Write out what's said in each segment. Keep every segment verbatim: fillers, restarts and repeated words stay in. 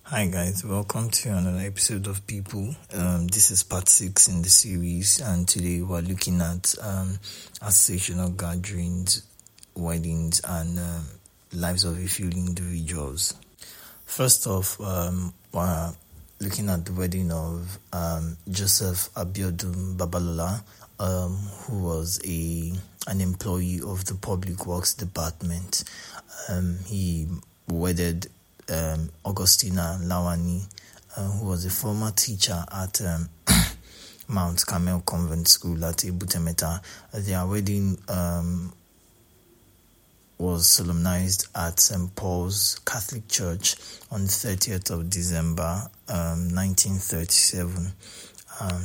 Hi guys, welcome to another episode of People. Um, this is part six in the series, and today we're looking at um, associational gatherings, weddings, and um, lives of a few individuals. First off, um, we're looking at the wedding of um, Joseph Abiodun Babalola, um, who was a an employee of the Public Works Department. Um, he wedded Um, Augustina Lawani, uh, who was a former teacher at um, Mount Carmel Convent School at Ebutemeta. Their wedding um, was solemnized at Saint Paul's Catholic Church on the thirtieth of December, um, nineteen thirty-seven. Um,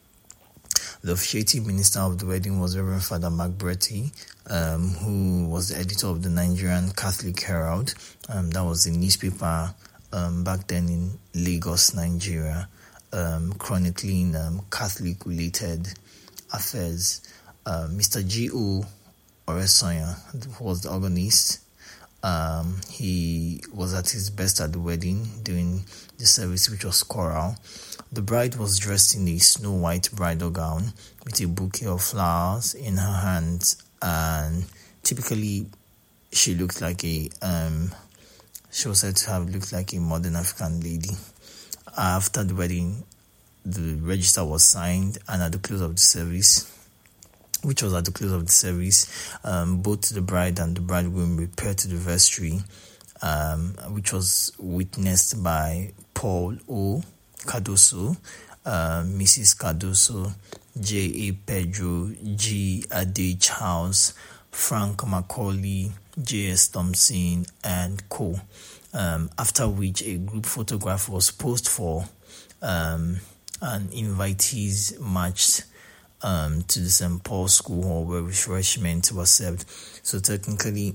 The officiating minister of the wedding was Reverend Father Mark Bretty, um, who was the editor of the Nigerian Catholic Herald. Um, that was a newspaper um, back then in Lagos, Nigeria, um, chronicling um, Catholic-related affairs. Uh, Mister G O Oresanya was the organist. Um, he was at his best at the wedding during the service, which was choral. The bride was dressed in a snow-white bridal gown with a bouquet of flowers in her hands, and typically she looked like a, um, she was said to have looked like a modern African lady. After the wedding, the register was signed, and at the close of the service, which was at the close of the service, um, both the bride and the bridegroom repaired to the vestry, um, which was witnessed by Paul O. Cardoso, uh, Missus Cardoso, J A. Pedro, G. Ade Charles, Frank Macaulay, J S. Thompson, and co. Um, after which a group photograph was posed for, um, and invitees marched um, to the Saint Paul's School Hall where refreshments were served. So technically,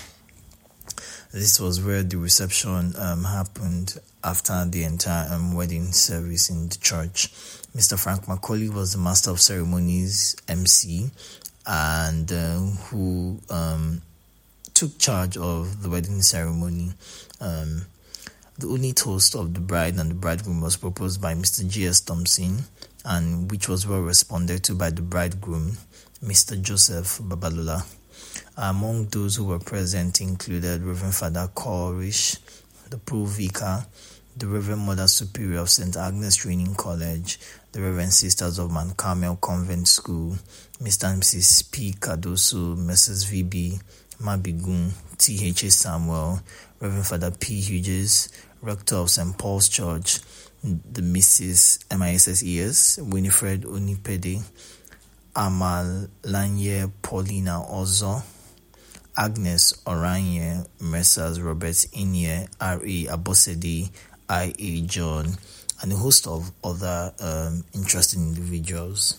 this was where the reception um, happened after the entire um, wedding service in the church. Mister Frank Macaulay was the master of ceremonies, M C, and uh, who um, took charge of the wedding ceremony. Um, the only toast of the bride and the bridegroom was proposed by Mister J S. Thompson, and which was well responded to by the bridegroom, Mister Joseph Babalola. Among those who were present included Reverend Father Corish, the Pro-Vicar, the Reverend Mother Superior of Saint Agnes Training College, the Reverend Sisters of Mount Carmel Convent School, Mister and Missus P. Cardoso, Missus V B Mabigun, T H A Samuel, Reverend Father P. Hughes, Rector of Saint Paul's Church, the Missus M I S S E S, Winifred Onipede, Amalanye Paulina Ozo, Agnes Oranye, Messrs. Robert Inye, R A. Abosede, I A. John, and a host of other um, interesting individuals.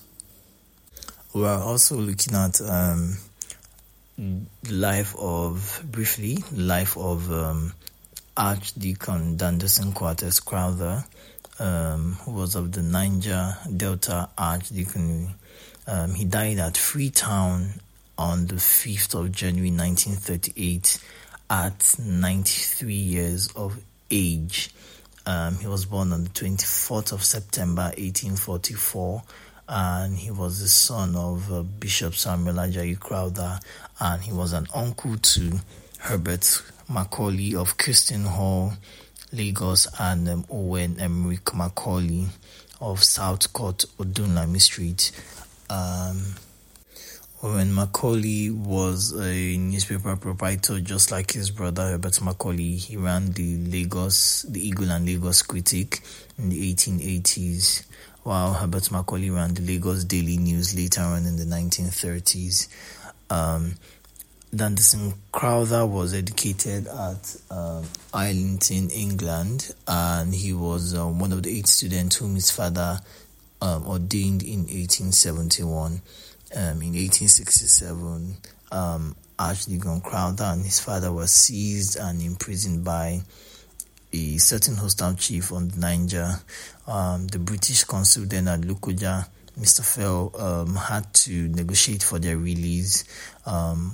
We are also looking at um, the life of, briefly, life of um, Archdeacon Danderson Quartes Crowther, um, who was of the Niger Delta Archdeaconry. Um, he died at Freetown on the fifth of January nineteen thirty-eight at ninety-three years of age. Um, he was born on the twenty-fourth of September eighteen forty-four, and he was the son of uh, Bishop Samuel Ajayi Crowther, and he was an uncle to Herbert Macaulay of Christian Hall, Lagos, and um, Owen Emmerich Macaulay of South Court, Odunlami Street. Um, Owen Macaulay was a newspaper proprietor just like his brother Herbert Macaulay. He ran the Lagos, the Eagle and Lagos Critic in the eighteen eighties, while Herbert Macaulay ran the Lagos Daily News later on in the nineteen thirties. Um, Danderson Crowther was educated at uh, Islington, England, and he was uh, one of the eight students whom his father um, ordained in eighteen seventy-one. Um, in eighteen sixty-seven, um, Archdeacon Crowther and his father were seized and imprisoned by a certain hostile chief on the Niger. Um, the British consul then at Lokoja, Mister Fell, um, had to negotiate for their release. Um,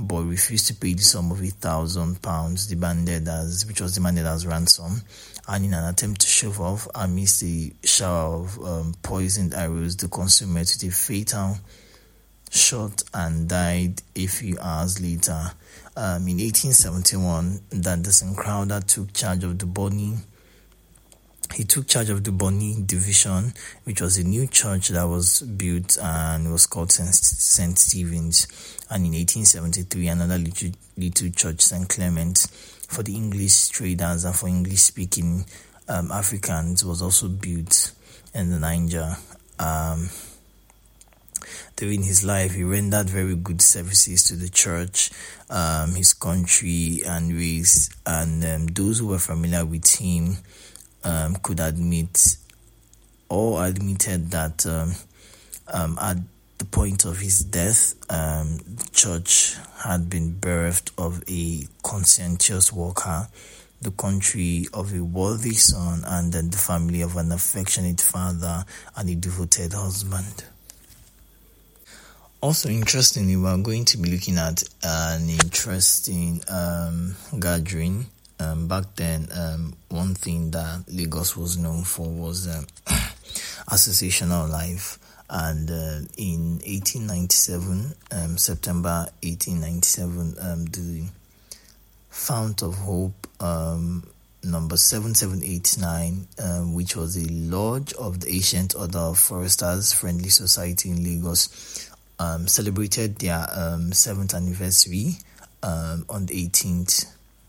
but refused to pay the sum of eight thousand pounds demanded as, which was demanded as ransom. And in an attempt to shove off amidst a shower of um, poisoned arrows, the consummate with a fatal shot and died a few hours later. Um, in eighteen seventy-one, Danderson Crowther took charge of the Bonny. He took charge of the Bonny Division, which was a new church that was built and was called Saint Stephen's. And in eighteen seventy-three, another little, little church, Saint Clement, for the English traders and for English-speaking um, Africans, was also built in the Niger. Um, during his life, he rendered very good services to the church, um, his country and race, and um, those who were familiar with him um, could admit or admitted that um, um, at the point of his death, um, the church had been bereft of a conscientious worker, the country of a worthy son, and then the family of an affectionate father and a devoted husband. Also, interestingly, we are going to be looking at an interesting um, gathering. Um, back then, um, one thing that Lagos was known for was um, associational life. And uh, in eighteen ninety-seven, um, September eighteen ninety-seven, um, the Fount of Hope, um, number seven seven eight nine, um, which was a lodge of the Ancient Order of Foresters Friendly Society in Lagos, um, celebrated their um, seventh anniversary um, on the eighteenth.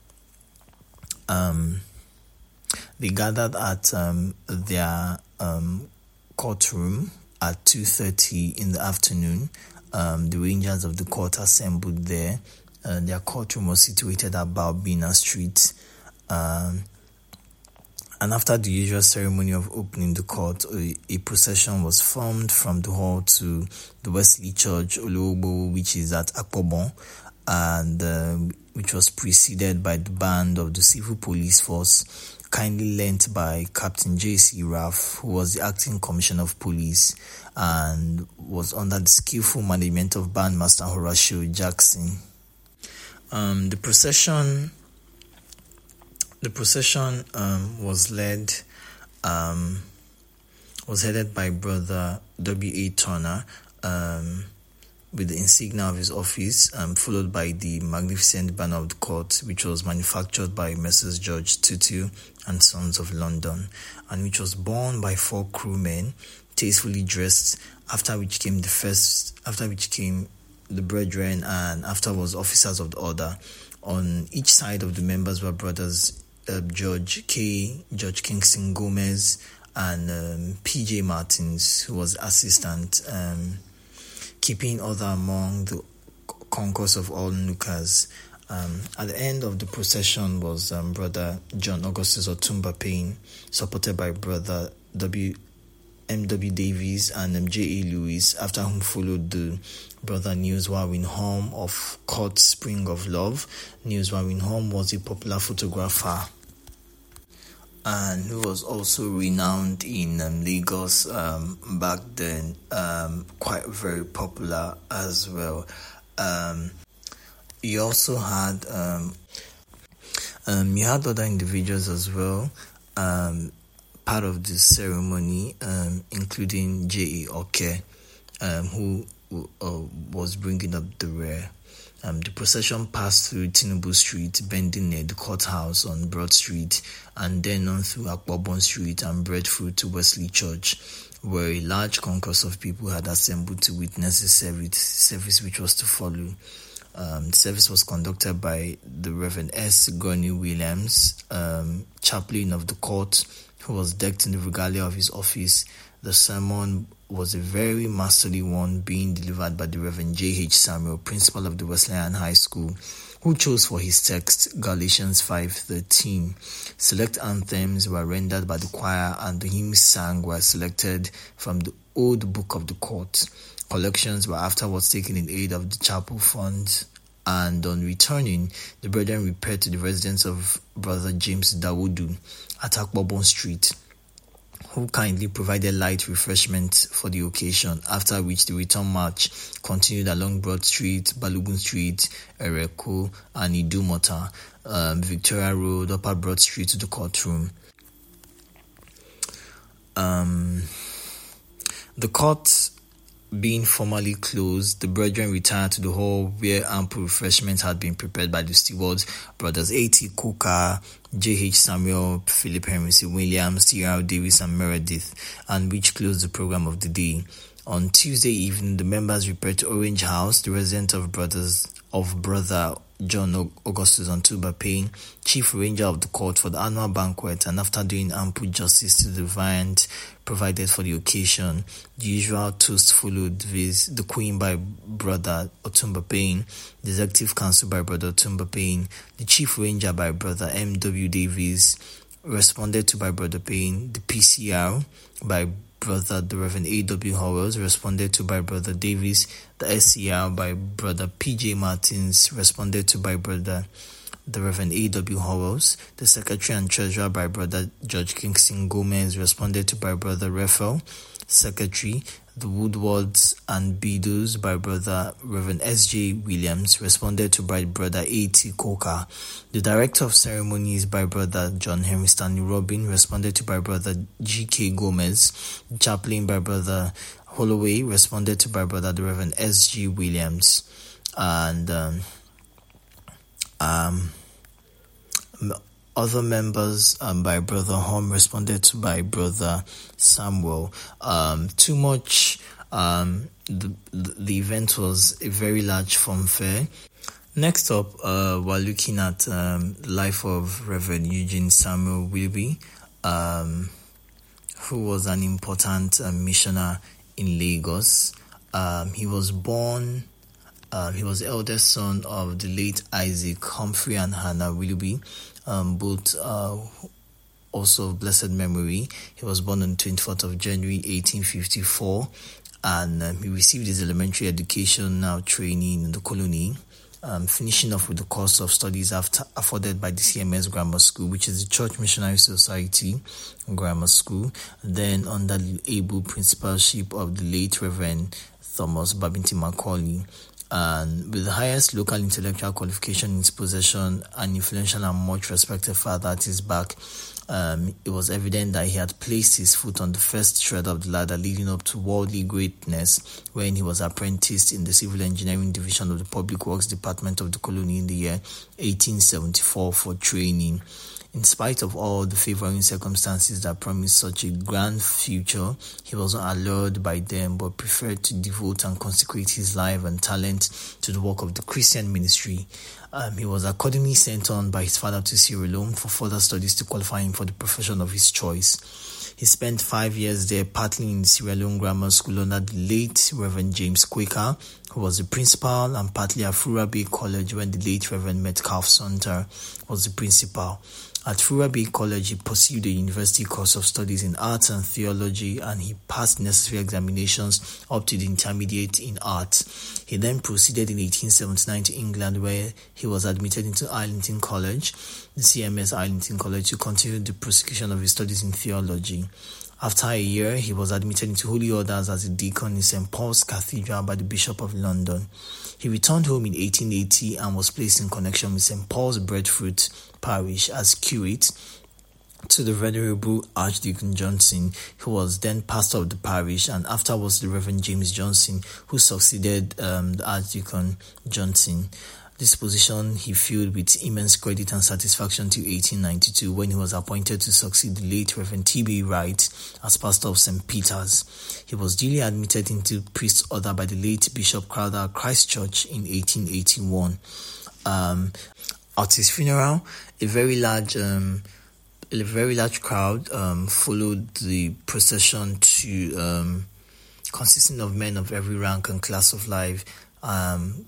Um, they gathered at um, their um, courtroom at two thirty in the afternoon. Um, the Rangers of the court assembled there. Uh, their courtroom was situated at Balbina Street. Um, and after the usual ceremony of opening the court, a, a procession was formed from the hall to the Wesley Church, Olobo, which is at Akpobon, and uh, which was preceded by the band of the Civil Police Force, kindly lent by Captain J C Raff, who was the acting commissioner of police and was under the skillful management of bandmaster Horatio Jackson. Um, the procession, the procession um, was led, um, was headed by Brother W A Turner, um, with the insignia of his office, um, followed by the magnificent banner of the court, which was manufactured by Messrs George Tutu and Sons of London, and which was borne by four crewmen, tastefully dressed. After which came the first, after which came the brethren, and afterwards officers of the order. On each side of the members were brothers uh, George K, George Kingston Gomez, and um, P J Martins, who was assistant. Um, keeping order among the concourse of all nookers. Um, at the end of the procession was um, Brother John Augustus Otumba Payne, supported by Brother W. M W Davies and um, J A Lewis, after whom followed the Brother Niels Warwin Holm of Court Spring of Love. Niels Warwin Holm was a popular photographer and who was also renowned in um, Lagos um, back then, um, quite very popular as well. Um, you also had um, um, you had other individuals as well, um, part of the ceremony, um, including J A Oke, um, who uh, was bringing up the rear. Um, the procession passed through Tinubu Street, bending near the courthouse on Broad Street, and then on through Akpobon Street and breadfruit to Wesley Church, where a large concourse of people had assembled to witness the service, service which was to follow. Um, the service was conducted by the Reverend S. Gurney Williams, um, chaplain of the court, who was decked in the regalia of his office. The sermon was a very masterly one, being delivered by the Reverend J H Samuel, principal of the Wesleyan High School, who chose for his text Galatians five thirteen. Select anthems were rendered by the choir, and the hymns sang were selected from the old book of the court. Collections were afterwards taken in aid of the chapel funds, and on returning, the brethren repaired to the residence of Brother James Dawudu at Akpobon Street, who kindly provided light refreshment for the occasion, after which the return march continued along Broad Street, Balogun Street, Ereko, and Idumota, um, Victoria Road, Upper Broad Street to the courtroom. Um, the court being formally closed, the brethren retired to the hall where ample refreshments had been prepared by the stewards, brothers A T Coker, J H Samuel, Philip Henry C. Williams, T R Davis, and Meredith, and which closed the program of the day. On Tuesday evening, the members repaired to Orange House, the residence of brothers of brother John Augustus Otumba Payne, chief arranger of the court for the annual banquet, and after doing ample justice to the viand provided for the occasion, the usual toast followed, viz. The Queen by brother Otumba Payne, the Executive Council by brother Otumba Payne, the chief arranger by brother M W Davies, responded to by brother Payne, the P C R by brother the Reverend A W Howells, responded to by brother Davis, the S C R by brother P J Martins, responded to by brother the Reverend A W Howells, the Secretary and Treasurer by brother George Kingston Gomez, responded to by brother Raphael, Secretary, the Woodwards and Beadles by brother Reverend S J Williams, responded to by brother A T Coker, the Director of Ceremonies by brother John Henry Stanley Robin, responded to by brother G K Gomez, the Chaplain by brother Holloway, responded to by brother the Reverend S G Williams, and um, um other members um, by brother Hom responded to by brother Samuel. Um, too much. Um, the, the the event was a very large fanfare. Next up, uh, we're looking at um, the life of Reverend Eugene Samuel Wilby, um, who was an important uh, missioner in Lagos. Um, he was born. Uh, he was the eldest son of the late Isaac Humphrey and Hannah Willoughby, um, both uh, also of blessed memory. He was born on the twenty-fourth of January eighteen fifty-four, and um, he received his elementary education, now training in the colony, um, finishing off with the course of studies after, afforded by the C M S Grammar School, which is the Church Missionary Society Grammar School, then under the able principalship of the late Reverend Thomas Babington Macaulay. And with the highest local intellectual qualification in his possession, an influential and much respected father at his back, um, it was evident that he had placed his foot on the first shred of the ladder leading up to worldly greatness when he was apprenticed in the Civil Engineering Division of the Public Works Department of the colony in the year eighteen seventy-four for training. In spite of all the favoring circumstances that promised such a grand future, he was not allured by them but preferred to devote and consecrate his life and talent to the work of the Christian ministry. Um, he was accordingly sent on by his father to Sierra Leone for further studies to qualify him for the profession of his choice. He spent five years there, partly in the Sierra Leone Grammar School under the late Reverend James Quaker, who was the principal, and partly at Fura Bay College when the late Reverend Metcalf Sunter was the principal. At Fura Bay College, he pursued a university course of studies in arts and theology, and he passed necessary examinations up to the intermediate in arts. He then proceeded in eighteen seventy-nine to England, where he was admitted into Arlington College, the C M S Arlington College, to continue the prosecution of his studies in theology. After a year, he was admitted into Holy Orders as a deacon in Saint Paul's Cathedral by the Bishop of London. He returned home in eighteen eighty and was placed in connection with Saint Paul's Breadfruit Parish as curate to the Venerable Archdeacon Johnson, who was then pastor of the parish, and afterwards the Reverend James Johnson, who succeeded um, the Archdeacon Johnson. This position he filled with immense credit and satisfaction till eighteen ninety-two, when he was appointed to succeed the late Reverend T B Wright as pastor of Saint Peter's. He was duly admitted into priest's order by the late Bishop Crowther Christ Church in eighteen eighty-one. Um, at his funeral, a very large, um, a very large crowd um, followed the procession to um, consisting of men of every rank and class of life. Um,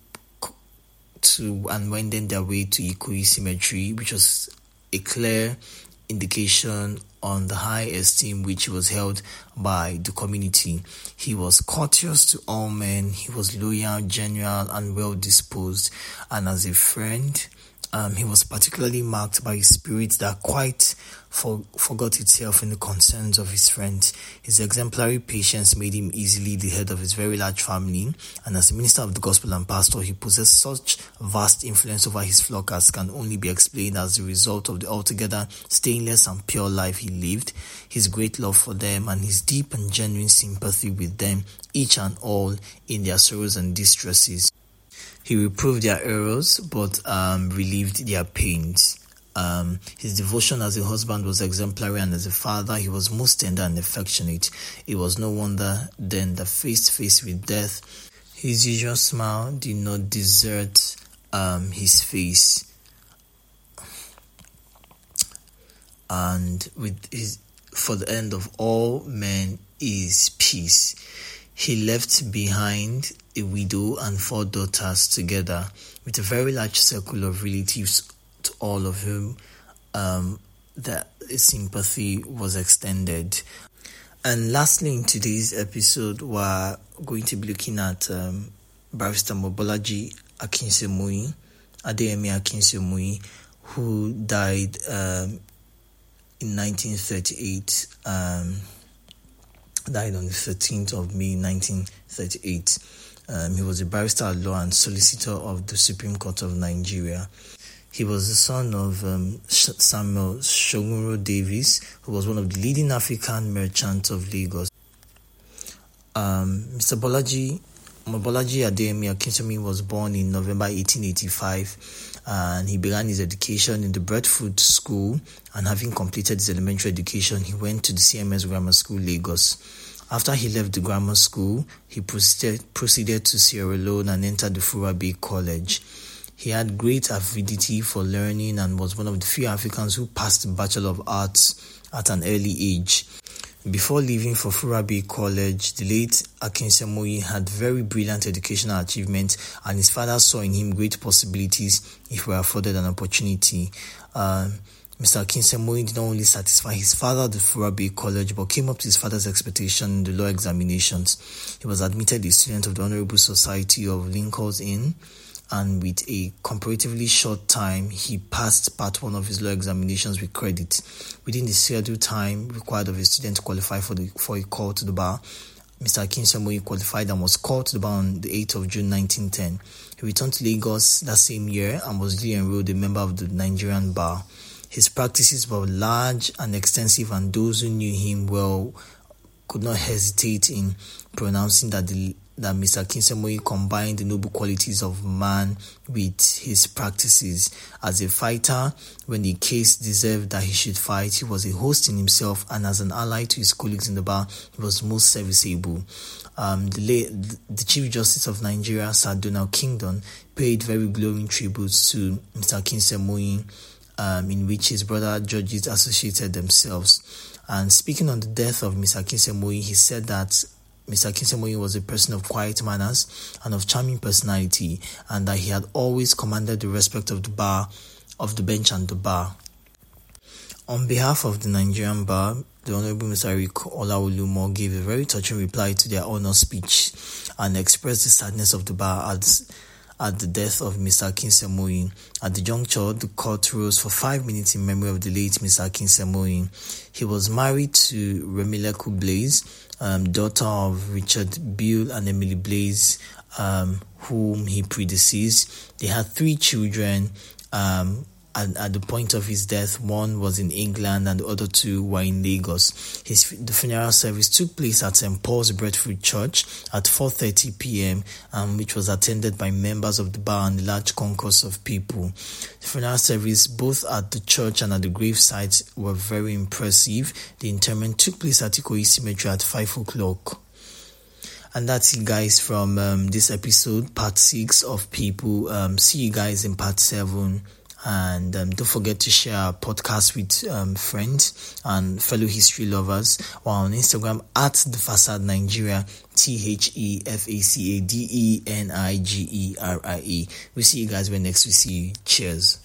to and wending their way to Ikoyi Cemetery, which was a clear indication on the high esteem which he was held by the community. He was courteous to all men, he was loyal, genuine, and well disposed, and as a friend Um, he was particularly marked by a spirit that quite for, forgot itself in the concerns of his friends. His exemplary patience made him easily the head of his very large family, and as a minister of the gospel and pastor, he possessed such vast influence over his flock as can only be explained as a result of the altogether stainless and pure life he lived, his great love for them, and his deep and genuine sympathy with them, each and all, in their sorrows and distresses. He reproved their errors, but um, relieved their pains. Um, his devotion as a husband was exemplary, and as a father, he was most tender and affectionate. It was no wonder then that face to face with death, his usual smile did not desert um, his face. And with his, for the end of all men is peace. He left behind a widow and four daughters together with a very large circle of relatives to all of whom um, that sympathy was extended. And lastly, in today's episode, we're going to be looking at um, Barrister Mobolaji Akinsemoyin, Adeyemi Akinsemoyin, who died um, in nineteen thirty-eight. Um, died on the thirteenth of May nineteen thirty-eight. Um, he was a barrister at law and solicitor of the Supreme Court of Nigeria. He was the son of um, Samuel Shogunro Davis, who was one of the leading African merchants of Lagos. Um, Mister Bolaji, Mobolaji Adeyemi Akinsemoyin was born in November eighteen eighty-five, and he began his education in the Bradford School, and having completed his elementary education, he went to the C M S Grammar School, Lagos. After he left the grammar school, he proceeded, proceeded to Sierra Leone and entered the Fura Bay College. He had great avidity for learning and was one of the few Africans who passed the Bachelor of Arts at an early age. Before leaving for Fura Bay College, the late Akinsemoyin had very brilliant educational achievements, and his father saw in him great possibilities if he were afforded an opportunity. Um, Mister Akinsemoyin did not only satisfy his father at the Fura Bay College, but came up to his father's expectation in the law examinations. He was admitted a student of the Honorable Society of Lincoln's Inn, and with a comparatively short time, he passed part one of his law examinations with credit. Within the scheduled time required of a student to qualify for the for a call to the bar, Mister Akinsemoyin qualified and was called to the bar on the eighth of June nineteen ten. He returned to Lagos that same year and was duly enrolled a member of the Nigerian bar. His practices were large and extensive, and those who knew him well could not hesitate in pronouncing that the that Mister Akinsemoyin combined the noble qualities of man with his practices. As a fighter, when the case deserved that he should fight, he was a host in himself, and as an ally to his colleagues in the bar, he was most serviceable. Um, the, late, the Chief Justice of Nigeria, Sir Donald Kingdon, paid very glowing tributes to Mister Akinsemoyin, um, in which his brother judges associated themselves. And speaking on the death of Mister Akinsemoyin, he said that Mister Akinsemoyin was a person of quiet manners and of charming personality, and that he had always commanded the respect of the bar, of the bench and the bar. On behalf of the Nigerian bar, the Honorable Mister Eric Olaolumo gave a very touching reply to their honor speech and expressed the sadness of the bar at, at the death of Mister Akinsemoyin. At the juncture, the court rose for five minutes in memory of the late Mister Akinsemoyin. He was married to Remileku Blaze, Um, daughter of Richard Bill and Emily Blaze, um, whom he predeceased. They had three children. Um, and at the point of his death, one was in England and the other two were in Lagos. His the funeral service took place at Saint Paul's Bradford Church at four thirty p.m., um, which was attended by members of the bar and a large concourse of people. The funeral service, both at the church and at the gravesite, were very impressive. The interment took place at Ikoyi Cemetery at five o'clock. And that's it, guys, from um, this episode, part six of People. Um, see you guys in part seven. And um, don't forget to share our podcast with um, friends and fellow history lovers. While on Instagram at The Facade Nigeria, T H E F A C A D E N I G E R I E. We'll see you guys when next we see you. Cheers.